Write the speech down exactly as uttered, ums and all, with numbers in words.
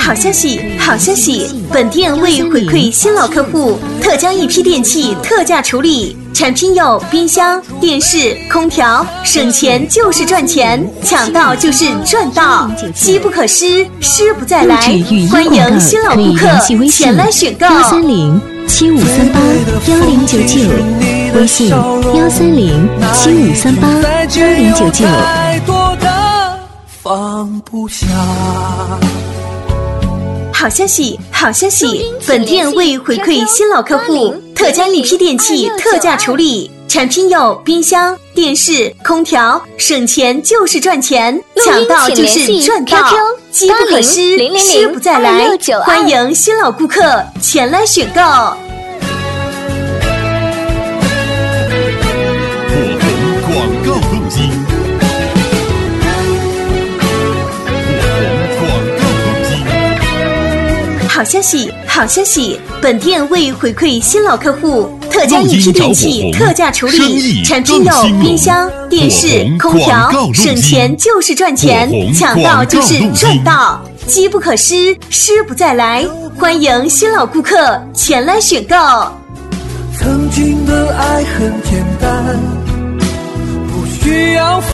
好消息，好消息！本店为回馈新老客户，特将一批电器特价处理，产品有冰箱、电视、空调，省钱就是赚钱，抢到就是赚到，机不可失，失不再来。欢迎新老顾客前来选购。 幺三零七五三八幺零九九，微信幺三零七五三八幺零九九。 放不下。 好消息，好消息！本店为回馈新老客户，特将一批电器特价处理，产品有冰箱、电视、空调，省钱就是赚钱，抢到就是赚到，机不可失，失不再来。欢迎新老顾客前来选购。 火红广告录机。 好消息，好消息！本店为回馈新老客户，特将一批电器特价处理，产品有冰箱、电视、空调，省钱就是赚钱，抢到就是赚到，机不可失，失不再来。欢迎新老顾客前来选购。 曾经的爱很简单，不需要